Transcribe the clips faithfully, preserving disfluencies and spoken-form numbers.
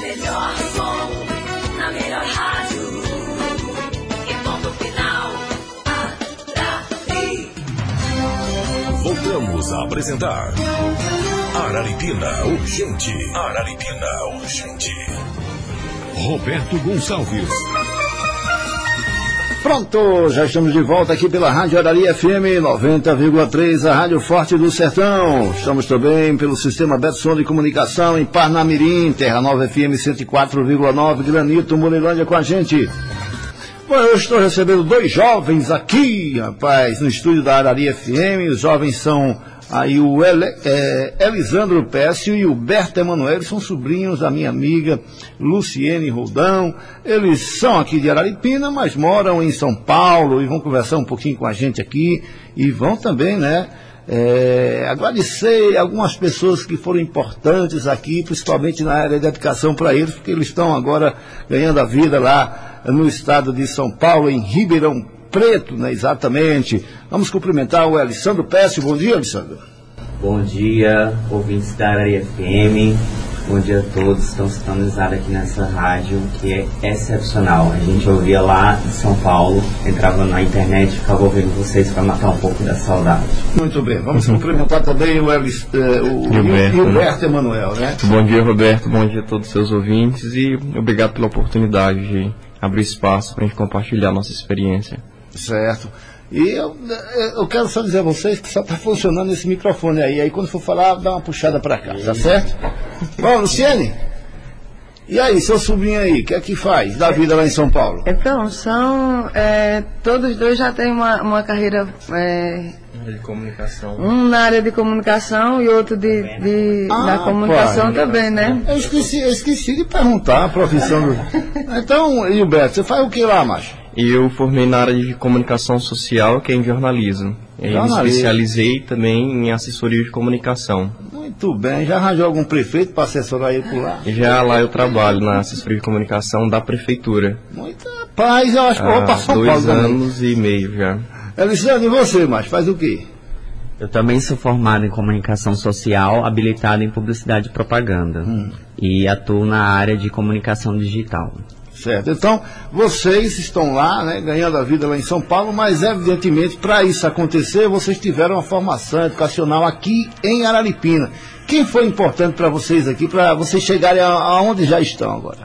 melhor som, na melhor rádio. E ponto final, Arari. Voltamos a apresentar Araripina Urgente. Araripina Urgente. Roberto Gonçalves. Pronto, já estamos de volta aqui pela Rádio Arari F M noventa vírgula três, a Rádio Forte do Sertão. Estamos também pelo Sistema Betson de Comunicação em Parnamirim, Terra Nova F M cento e quatro vírgula nove, Granito, Moreirândia com a gente. Bom, eu estou recebendo dois jovens aqui, rapaz, no estúdio da Arari F M. Os jovens são aí o Ele, é, Elisandro Pécio e o Berto Emanuel, são sobrinhos da minha amiga Luciene Roldão. Eles são aqui de Araripina, mas moram em São Paulo e vão conversar um pouquinho com a gente aqui e vão também, né, é, agradecer algumas pessoas que foram importantes aqui, principalmente na área da educação para eles, porque eles estão agora ganhando a vida lá no estado de São Paulo, em Ribeirão Preto, né, exatamente. Vamos cumprimentar o Elisandro Pécio. Bom dia, Elisandro. Bom dia, ouvintes da Arari F M. Bom dia a todos que estão sintonizados aqui nessa rádio, que é excepcional. A gente ouvia lá em São Paulo, entrava na internet e ficava ouvindo vocês para matar um pouco da saudade. Muito bem, vamos cumprimentar também o, Elis, eh, o Gilberto Emanuel, né? Bom dia, Roberto. Bom dia a todos os seus ouvintes e obrigado pela oportunidade de abrir espaço para a gente compartilhar a nossa experiência. Certo. E eu, eu quero só dizer a vocês que só está funcionando esse microfone aí. Aí quando for falar, dá uma puxada para cá, tá certo? Bom, Luciene, e aí, seu sobrinho aí, o que é que faz da vida lá em São Paulo? Então, são, é, todos dois já têm uma, uma carreira... É, de comunicação. Um na área de comunicação e outro de, de ah, da comunicação pai, também, né? Eu esqueci, eu esqueci de perguntar a profissão do... Então, Gilberto, você faz o que lá, macho? Eu formei na área de comunicação social, que é em jornalismo. Eu me especializei também em assessoria de comunicação. Muito bem. Já arranjou algum prefeito para assessorar ele por lá? Já lá eu trabalho na assessoria de comunicação da prefeitura. Muita paz, eu acho que eu vou para São Paulo. Dois anos e meio já. Elisandro, e você, mas faz o quê? Eu também sou formado em comunicação social, habilitado em publicidade e propaganda. Hum. E atuo na área de comunicação digital. Certo. Então, vocês estão lá, né, ganhando a vida lá em São Paulo, mas evidentemente, para isso acontecer, vocês tiveram uma formação educacional aqui em Araripina. Quem foi importante para vocês aqui, para vocês chegarem aonde já estão agora?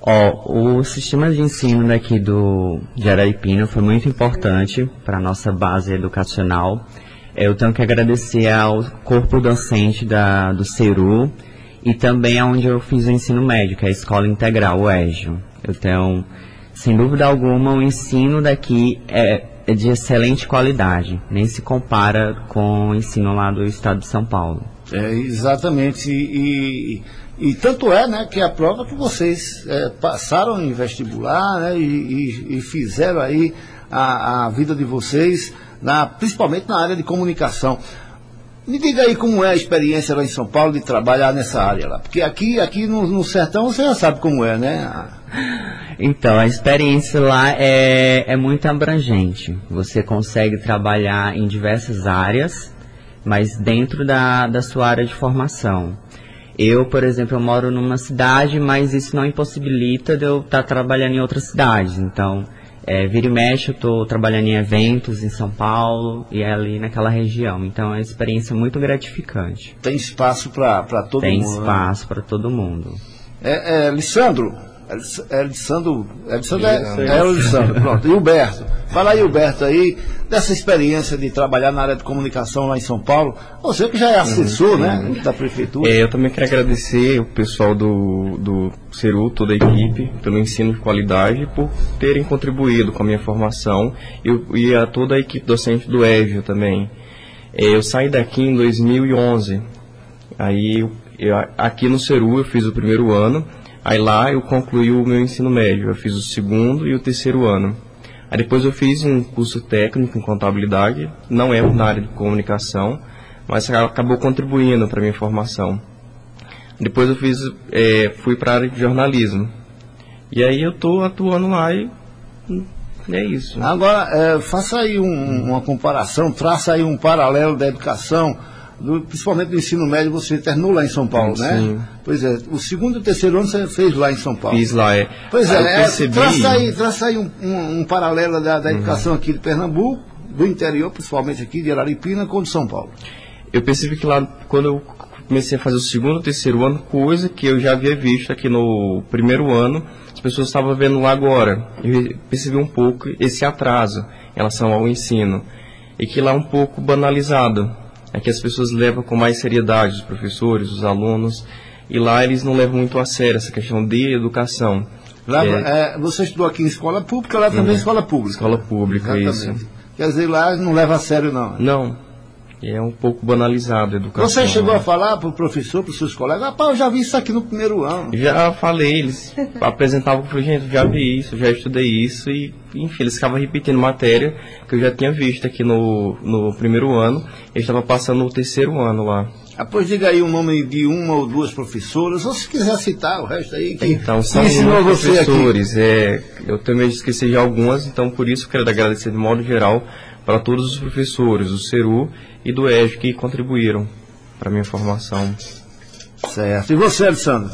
Ó, o sistema de ensino daqui do, de Araripina foi muito importante para a nossa base educacional. Eu tenho que agradecer ao corpo docente da, do Ceru e também aonde eu fiz o ensino médio, que é a Escola Integral, o Égio. Então, sem dúvida alguma, o ensino daqui é, é de excelente qualidade, nem se compara com o ensino lá do estado de São Paulo. É, exatamente, e, e, e tanto é, né, que a prova que vocês é, passaram em vestibular, né, e, e, e fizeram aí a, a vida de vocês, na, principalmente na área de comunicação. Me diga aí como é a experiência lá em São Paulo de trabalhar nessa área lá, porque aqui, aqui no, no sertão você já sabe como é, né? Então, a experiência lá é, é muito abrangente. Você consegue trabalhar em diversas áreas, mas dentro da, da sua área de formação. Eu, por exemplo, eu moro numa cidade, mas isso não impossibilita de eu estar trabalhando em outras cidades. Então, é, vira e mexe, eu estou trabalhando em eventos em São Paulo e ali naquela região. Então, é uma experiência muito gratificante. Tem espaço para todo Tem mundo. Tem espaço, né, para todo mundo. É, é, Lissandro, é Lissandro, é Lissandro, é, é o Lissandro, pronto. E o Berto, fala aí, Berto, aí, dessa experiência de trabalhar na área de comunicação lá em São Paulo. Você que já é assessor, uhum, né, da prefeitura. É, eu também quero agradecer o pessoal do, do Ceru, toda a equipe, pelo ensino de qualidade, por terem contribuído com a minha formação e, e a toda a equipe docente do Égio também. É, eu saí daqui em dois mil e onze, aí eu, eu, aqui no Ceru eu fiz o primeiro ano. Aí lá eu concluí o meu ensino médio, eu fiz o segundo e o terceiro ano. Aí depois eu fiz um curso técnico em contabilidade, não é na área de comunicação, mas acabou contribuindo para a minha formação. Depois eu fiz, é, fui para a área de jornalismo. E aí eu estou atuando lá e é isso. Agora, é, faça aí um, uma comparação, traça aí um paralelo da educação do, principalmente do ensino médio, você terminou lá em São Paulo, sim, né? Sim. Pois é, o segundo e o terceiro ano você fez lá em São Paulo. Fiz lá, é. Pois aí é, percebi... é traça aí, traça aí um, um, um paralelo da, da educação uhum. aqui de Pernambuco, do interior, principalmente aqui de Araripina, com de São Paulo. Eu percebi que lá, quando eu comecei a fazer o segundo e terceiro ano, coisa que eu já havia visto aqui no primeiro ano, as pessoas estavam vendo lá agora. Eu percebi um pouco esse atraso em relação ao ensino. E que lá é um pouco banalizado. É que as pessoas levam com mais seriedade, os professores, os alunos, e lá eles não levam muito a sério essa questão de educação. Lá, é, é, você estudou aqui em escola pública, lá também é escola pública. Escola pública, exatamente. Isso. Quer dizer, lá não leva a sério, não. Não. É um pouco banalizado a educação. Você chegou a falar para o professor, para os seus colegas, rapaz, eu já vi isso aqui no primeiro ano. Já falei, eles apresentavam, eu falei, gente, já vi isso, já estudei isso, e enfim, eles ficavam repetindo matéria que eu já tinha visto aqui no, no primeiro ano, eu estava passando no terceiro ano lá. Ah, pois diga aí o nome de uma ou duas professoras, ou se quiser citar o resto aí, que então, são ensinou você professores, é, eu também esqueci de algumas, então por isso quero agradecer de modo geral para todos os professores, do Ceru e do E J que contribuíram para a minha formação. Certo. E você, Alessandro?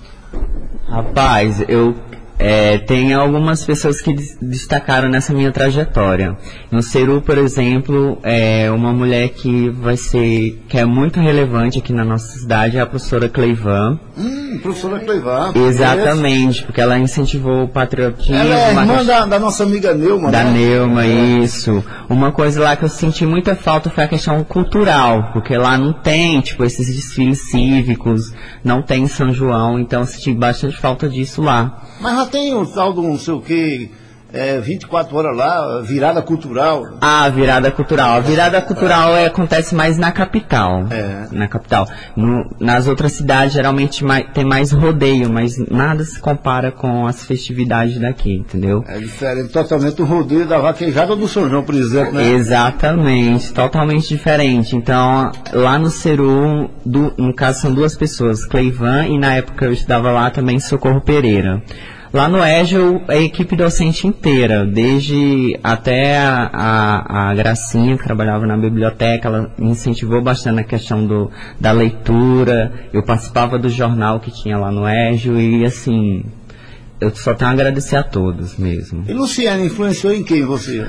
Rapaz, eu é, tenho algumas pessoas que destacaram nessa minha trajetória. No Ceru, por exemplo, é uma mulher que vai ser, que é muito relevante aqui na nossa cidade, é a professora Cleivan. Hum, professora Cleivan. Exatamente, porque ela incentivou o patriotismo. Ela é irmã da, da nossa amiga Neuma, Da né? Neuma, isso. Uma coisa lá que eu senti muita falta foi a questão cultural, porque lá não tem, tipo, esses desfiles cívicos, não tem em São João, então eu senti bastante falta disso lá. Mas já tem o tal do não sei o que, é, vinte e quatro horas lá, virada cultural. Ah, virada cultural. A virada cultural é, acontece mais na capital. É. Na capital. No, nas outras cidades, geralmente, mais, tem mais rodeio, mas nada se compara com as festividades daqui, entendeu? É diferente totalmente do rodeio da vaquejada do São João, por exemplo, né? Exatamente, totalmente diferente. Então, lá no Ceru, do, no caso, são duas pessoas, Cleivan e na época eu estudava lá também Socorro Pereira. Lá no E J, a equipe docente inteira, desde até a, a, a Gracinha, que trabalhava na biblioteca, ela me incentivou bastante na questão do, da leitura, eu participava do jornal que tinha lá no E J, e assim, eu só tenho a agradecer a todos mesmo. E Luciana, influenciou em quem você?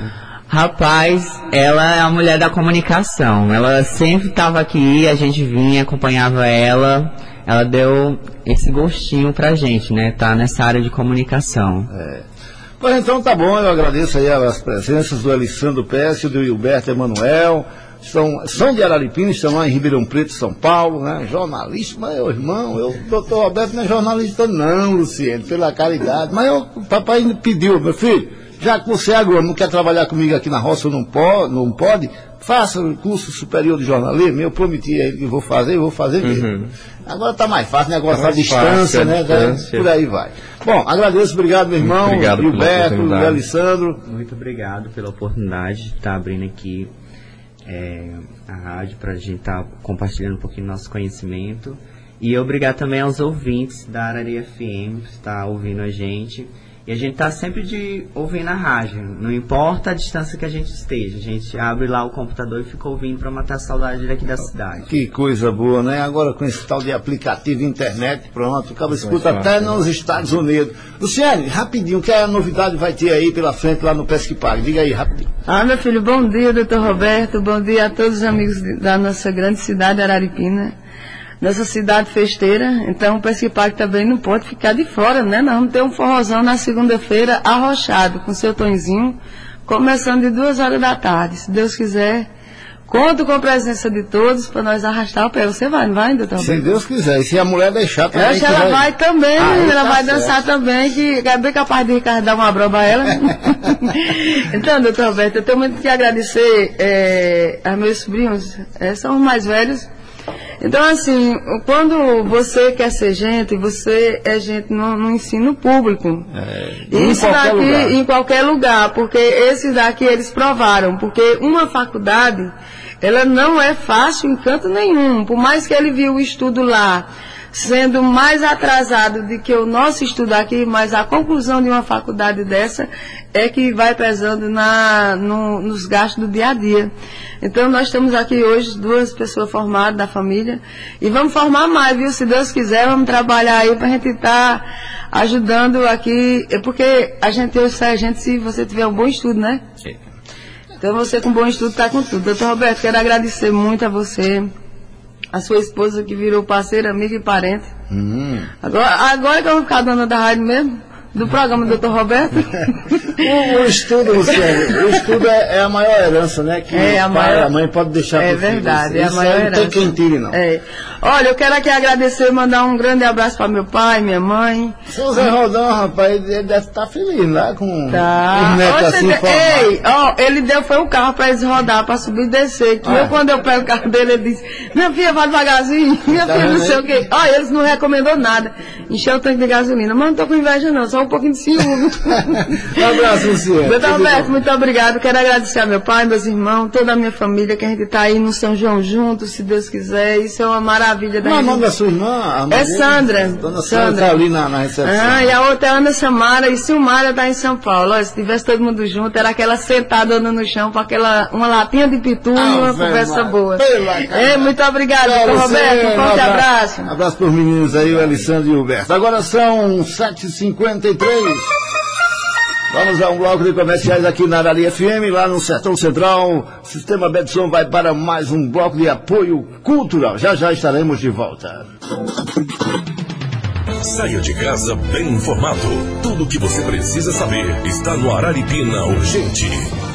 Rapaz, ela é a mulher da comunicação, ela sempre estava aqui, a gente vinha, acompanhava ela, ela deu esse gostinho pra gente, né, tá nessa área de comunicação. É. Pois então tá bom, eu agradeço aí as presenças do Alessandro Pécio, do Hilberto Emanuel, são, são de Araripina, estão lá em Ribeirão Preto, São Paulo, né, jornalista, mas meu irmão, eu, doutor Roberto não é jornalista não, Luciano, pela caridade, mas eu, o papai me pediu, meu filho, já que você é agrônomo, não quer trabalhar comigo aqui na roça, não pode, não pode, faça um curso superior de jornalismo, eu prometi a ele que vou fazer, e vou fazer mesmo. Uhum. Agora está mais fácil, negócio da distância, né? Distância. Por aí vai. Bom, agradeço, obrigado, meu irmão, Gilberto, o Alessandro. Muito obrigado pela oportunidade de estar abrindo aqui é, a rádio para a gente estar tá compartilhando um pouquinho do nosso conhecimento. E obrigado também aos ouvintes da Arari F M que estão tá ouvindo a gente. E a gente está sempre de ouvindo a rádio, não importa a distância que a gente esteja, a gente abre lá o computador e fica ouvindo para matar a saudade daqui da cidade. Que coisa boa, né? Agora com esse tal de aplicativo internet, pronto, o cara escuta até nos Estados Unidos. Luciane, rapidinho, que a novidade vai ter aí pela frente lá no Pesque Pague? Diga aí, rapidinho. Ah, meu filho, bom dia, doutor Roberto, bom dia a todos os amigos da nossa grande cidade, Araripina. Nessa cidade festeira, então o Pesque Pague também não pode ficar de fora, né? Nós vamos ter um forrozão na segunda-feira, arrochado, com seu Tonzinho, começando de duas horas da tarde. Se Deus quiser, conto com a presença de todos para nós arrastar o pé. Você vai, não vai, doutor? Se Deus quiser, e se a mulher deixar também. Eu acho que ela vai, vai também, ah, ela tá vai certo. Dançar também, que é bem capaz de Ricardo dar uma broba a ela. Então, doutor Roberto, eu tenho muito que agradecer é, a meus sobrinhos, é, são os mais velhos. Então, assim, quando você quer ser gente, você é gente no, no ensino público. É, em Isso qualquer daqui, lugar. Em qualquer lugar, porque esses daqui eles provaram, porque uma faculdade, ela não é fácil em canto nenhum, por mais que ele viu o estudo lá, sendo mais atrasado do que o nosso estudo aqui, mas a conclusão de uma faculdade dessa é que vai pesando na, no, nos gastos do dia a dia. Então nós temos aqui hoje duas pessoas formadas da família e vamos formar mais, viu? Se Deus quiser, vamos trabalhar aí para a gente estar tá ajudando aqui, porque a gente hoje sai a gente se você tiver um bom estudo, né? Sim. Então você com bom estudo está com tudo. Doutor Roberto, quero agradecer muito a você, a sua esposa que virou parceira, amiga e parente. Hum. Agora, agora que eu vou ficar dona da rádio mesmo, do programa do doutor Roberto. o, o estudo, Luciano, o estudo é, é a maior herança, né? Que é, a o pai maior, e a mãe podem deixar É pro filho. verdade, Isso, é a maior herança. Não tem quem tire, não. É. Olha, eu quero aqui agradecer, mandar um grande abraço para meu pai, minha mãe. Seu Zé Rodão, rapaz, ele deve estar feliz lá com tá. os netos assim de... Ei, ó, ele deu foi um carro para eles rodar, para subir e descer. Que ah. eu, quando eu pego o carro dele, ele disse, minha filha, vai devagarzinho, minha tá filha, não sei o quê. Ó, eles não recomendou nada. Encheu o tanque de gasolina. Mas não tô com inveja, não, só um pouquinho de ciúme. Um abraço, Luciano. Doutor Roberto, muito obrigado. Quero agradecer a meu pai, meus irmãos, toda a minha família, que a gente está aí no São João junto, se Deus quiser. Isso é uma maravilha da gente. Qual é o nome da sua irmã? É Sandra. Dona Sandra está ali na, na recepção. Ah, e a outra é Ana Samara e Silmara está em São Paulo. Olha, se tivesse todo mundo junto, era aquela sentada no chão com aquela, uma latinha de pitu e uma conversa boa. É, muito obrigado, doutor Roberto. Um forte abraço. Um abraço para os meninos aí, o Alessandro e o Berto. Agora são sete e cinquenta e três. Vamos a um bloco de comerciais aqui na Arari F M, lá no Sertão Central. Sistema Betson vai para mais um bloco de apoio cultural. Já já estaremos de volta. Saia de casa bem informado. Tudo o que você precisa saber está no Araripina Urgente.